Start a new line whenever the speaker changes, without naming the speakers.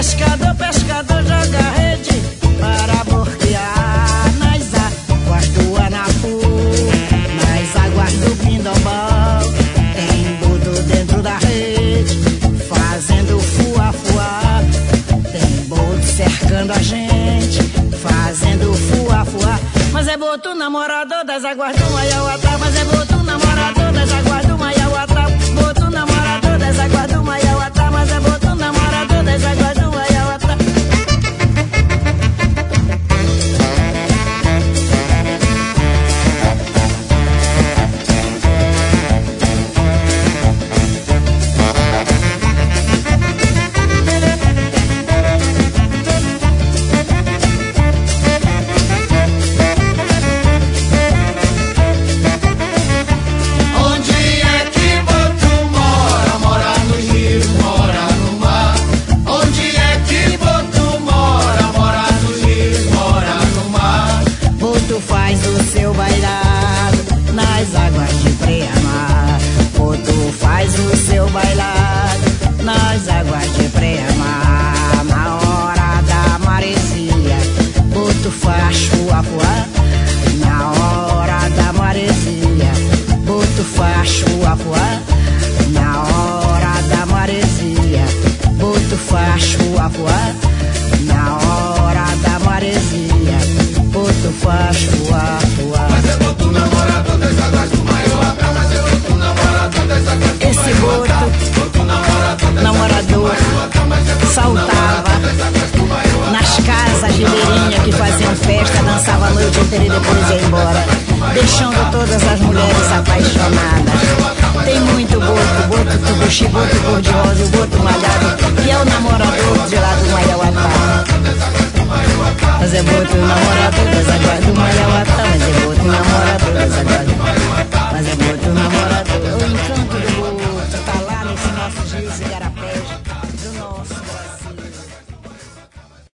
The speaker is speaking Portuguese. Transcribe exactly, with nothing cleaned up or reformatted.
pescador, pescador joga rede para borquear nas águas do Anapu, nas águas do Pindombal. Tem boto dentro da rede fazendo fuá-fuá. Tem boto cercando a gente fazendo fuá-fuá. Mas é boto namorador das águas do Maiauatá. Mas é boto namorador das águas do Maiauatá. Boto namorador das águas do Maiauatá. Mas é boto namorador das águas do Maiauatá.
E depois ia embora, deixando todas as mulheres apaixonadas. Tem muito boto, boto tubuxi, boto cor-de-rosa e o boto malhado, que é o namorador de lá do Maiauatá. Mas é boto namorador